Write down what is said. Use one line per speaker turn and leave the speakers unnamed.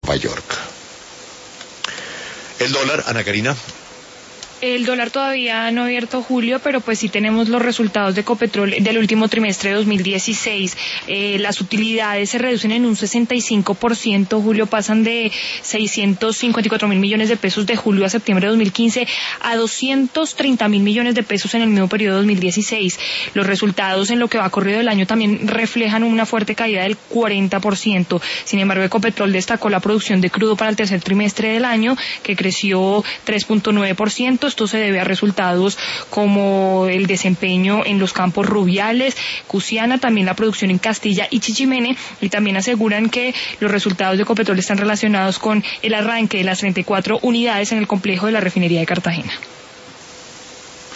Nueva York. El dólar, Ana Karina.
El dólar todavía no ha abierto, Julio, pero pues sí tenemos los resultados de Ecopetrol del último trimestre de 2016. Las utilidades se reducen en un 65%, Julio, pasan de 654.000 millones de pesos de julio a septiembre de 2015 a 230.000 millones de pesos en el mismo periodo de 2016. Los resultados en lo que va corrido del año también reflejan una fuerte caída del 40%. Sin embargo, Ecopetrol destacó la producción de crudo para el tercer trimestre del año, que creció 3.9%. Esto se debe a resultados como el desempeño en los campos Rubiales, Cusiana, también la producción en Castilla y Chichimene, y también aseguran que los resultados de Ecopetrol están relacionados con el arranque de las 34 unidades en el complejo de la refinería de Cartagena.